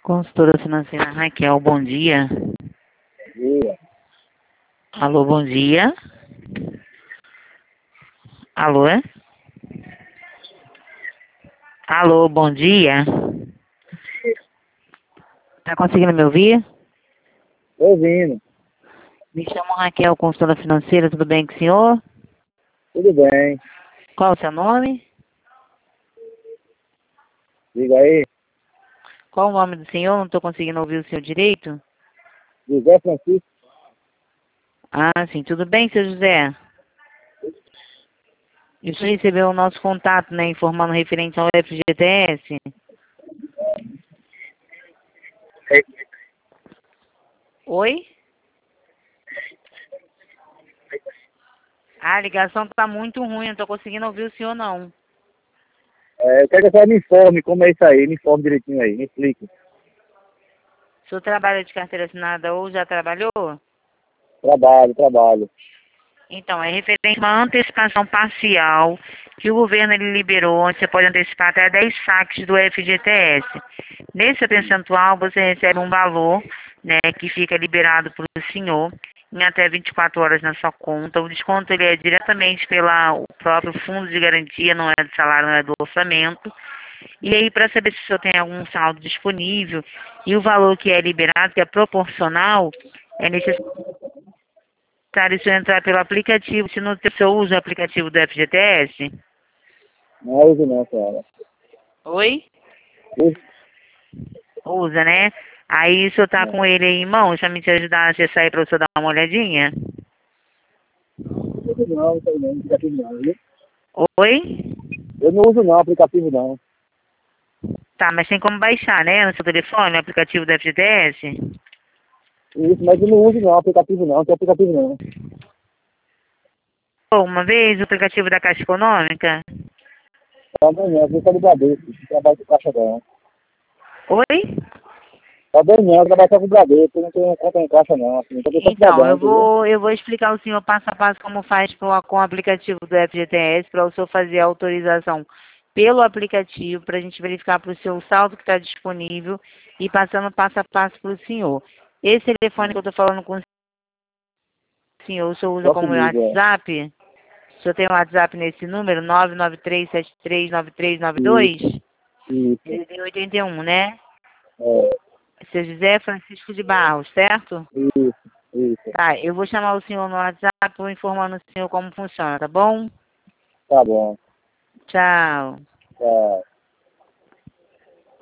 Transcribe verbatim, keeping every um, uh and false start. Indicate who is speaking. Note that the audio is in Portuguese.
Speaker 1: Consultora financeira Raquel, bom dia.
Speaker 2: Dia.
Speaker 1: Alô, bom dia. Alô, é? Alô, bom dia. Tá conseguindo me ouvir?
Speaker 2: Tô ouvindo.
Speaker 1: Me chamo Raquel, consultora financeira, tudo bem com o senhor?
Speaker 2: Tudo bem.
Speaker 1: Qual o seu nome?
Speaker 2: Diga aí.
Speaker 1: Qual o nome do senhor? Não estou conseguindo ouvir o seu direito.
Speaker 2: José Francisco.
Speaker 1: Ah, sim, tudo bem, seu José? E o senhor recebeu o nosso contato, né, informando referente ao F G T S? Oi? Ah, a ligação tá muito ruim, não tô conseguindo ouvir o senhor, não.
Speaker 2: É, eu quero que a senhora me informe como é isso aí. Me informe direitinho aí. Me explique.
Speaker 1: O senhor trabalha de carteira assinada ou já trabalhou?
Speaker 2: Trabalho, trabalho.
Speaker 1: Então, é referente a uma antecipação parcial que o governo ele liberou, onde você pode antecipar até dez saques do F G T S. Nesse percentual, você recebe um valor, né, que fica liberado para o senhor em até vinte e quatro horas na sua conta. O desconto ele é diretamente pelo próprio fundo de garantia, não é do salário, não é do orçamento. E aí, para saber se o senhor tem algum saldo disponível e o valor que é liberado, que é proporcional, é necessário isso entrar pelo aplicativo. Se no seu usa o aplicativo do F G T S?
Speaker 2: Não é uso não, senhora.
Speaker 1: Oi?
Speaker 2: Uso
Speaker 1: Usa, né? Aí o senhor tá
Speaker 2: não.
Speaker 1: com ele aí em mãos, pra me te ajudar a acessar aí pra o senhor dar uma olhadinha?
Speaker 2: Uso não, isso aí não. Aplicativo não, viu?
Speaker 1: Oi?
Speaker 2: Eu não uso não, aplicativo não.
Speaker 1: Tá, mas tem como baixar, né? No seu telefone, o aplicativo do F G T S?
Speaker 2: Isso, mas eu não uso não, aplicativo não. Não tem aplicativo não.
Speaker 1: Pô, uma vez o aplicativo da Caixa Econômica?
Speaker 2: Tá bem não, eu sou do Bradesco. Não trabalho com caixa não.
Speaker 1: Oi?
Speaker 2: Tá bem não, eu trabalho só com o Bradesco. Eu não tenho conta em caixa não. Assim, só sou
Speaker 1: Então,
Speaker 2: cidadão,
Speaker 1: eu
Speaker 2: entendeu?
Speaker 1: vou, eu vou explicar ao senhor passo a passo como faz pro- com o aplicativo do F G T S para o senhor fazer a autorização pelo aplicativo para a gente verificar para o seu saldo que está disponível e passando passo a passo para o senhor. Esse telefone que eu estou falando com o senhor, o senhor usa
Speaker 2: Só
Speaker 1: como
Speaker 2: comigo, é.
Speaker 1: WhatsApp? O senhor tem um WhatsApp nesse número, nove nove três sete três nove três nove dois?
Speaker 2: Isso, isso.
Speaker 1: Ele tem oitenta e um, né?
Speaker 2: É,
Speaker 1: Seu José Francisco de Barros, certo?
Speaker 2: isso, isso.
Speaker 1: Tá, eu vou chamar o senhor no WhatsApp, vou informando o senhor como funciona, tá bom?
Speaker 2: Tá bom.
Speaker 1: Tchau.
Speaker 2: Tá.